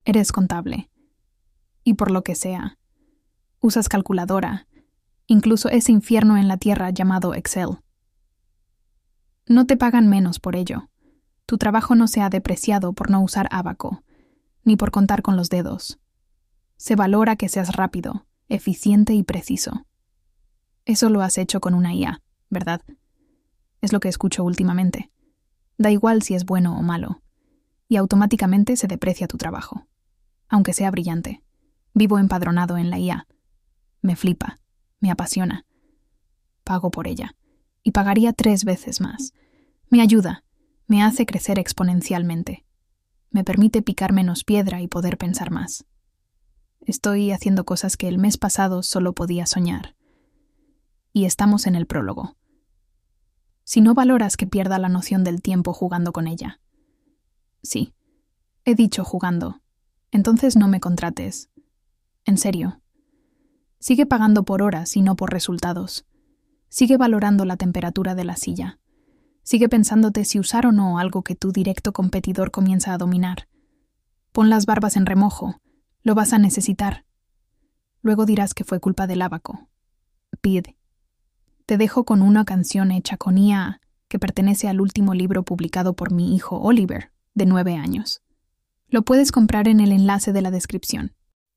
Eres contable. Y por lo que sea, usas calculadora, incluso ese infierno en la tierra llamado Excel. No te pagan menos por ello. Tu trabajo no se ha depreciado por no usar ábaco, ni por contar con los dedos. Se valora que seas rápido, eficiente y preciso. Eso lo has hecho con una IA, ¿verdad? Es lo que escucho últimamente. Da igual si es bueno o malo, y automáticamente se deprecia tu trabajo. Aunque sea brillante. Vivo empadronado en la IA. Me flipa, me apasiona. Pago por ella, y pagaría 3 veces más. Me ayuda, me hace crecer exponencialmente. Me permite picar menos piedra y poder pensar más. Estoy haciendo cosas que el mes pasado solo podía soñar. Y estamos en el prólogo. Si no valoras que pierda la noción del tiempo jugando con ella. Sí, he dicho jugando. Entonces no me contrates. En serio. Sigue pagando por horas y no por resultados. Sigue valorando la temperatura de la silla. Sigue pensándote si usar o no algo que tu directo competidor comienza a dominar. Pon las barbas en remojo. Lo vas a necesitar. Luego dirás que fue culpa del ábaco. Pide. Te dejo con una canción hecha con IA que pertenece al último libro publicado por mi hijo Oliver, de 9 años. Lo puedes comprar en el enlace de la descripción.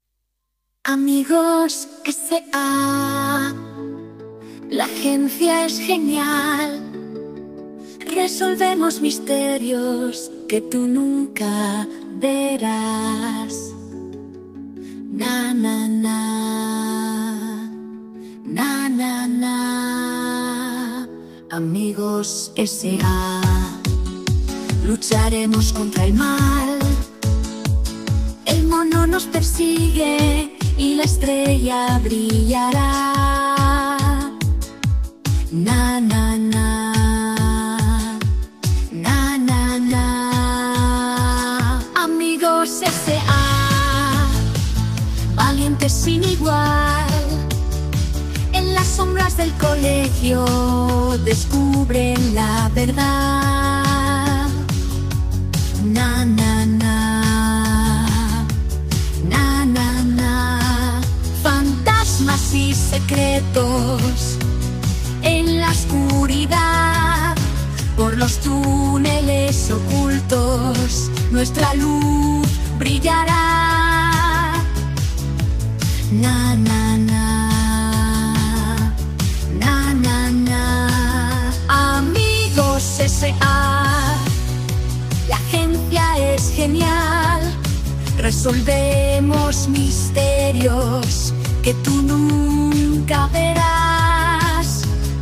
Amigos S.A. La agencia es genial. Resolvemos misterios que tú nunca verás. Na na na, na na na. Amigos S.A. Lucharemos contra el mal. El mono nos persigue y la estrella brillará. Na na na, na na na. Amigos S.A. Valientes sin igual. En las sombras del colegio descubren la verdad. Na na na, na na na. Fantasmas y secretos en la oscuridad. Por los túneles ocultos nuestra luz brillará. Na na na, na na na. Amigos S.A. La agencia es genial. Resolvemos misterios que tú nunca verás.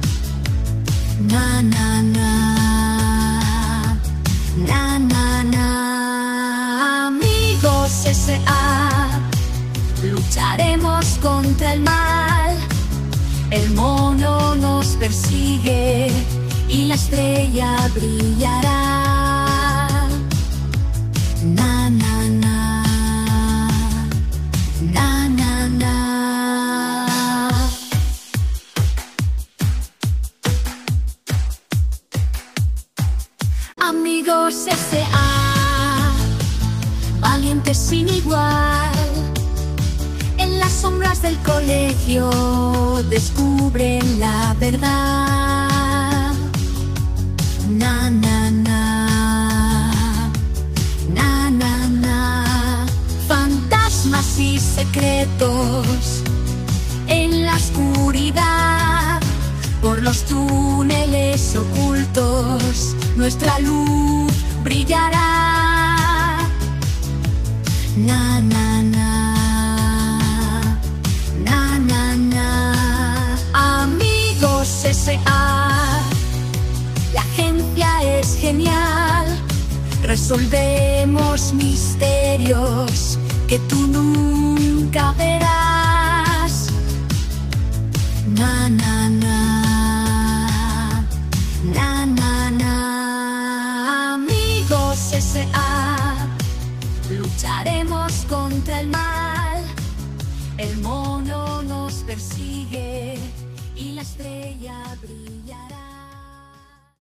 Na na na, na na na. Amigos S.A. Lucharemos contra el mal. El mono nos persigue y la estrella brillará. Na na na, na na na. Amigos S.A. Valientes sin igual. En las sombras del colegio descubren la verdad. Na na na, na na na. Fantasmas y secretos en la oscuridad. Por los túneles ocultos nuestra luz brillará. Na na na, na na na. Amigos S.A. La agencia es genial. Resolvemos misterios que tú nunca verás. Na na na, na na na. Amigos S.A. Lucharemos contra el mal. El mono nos persigue y la estrella brillará.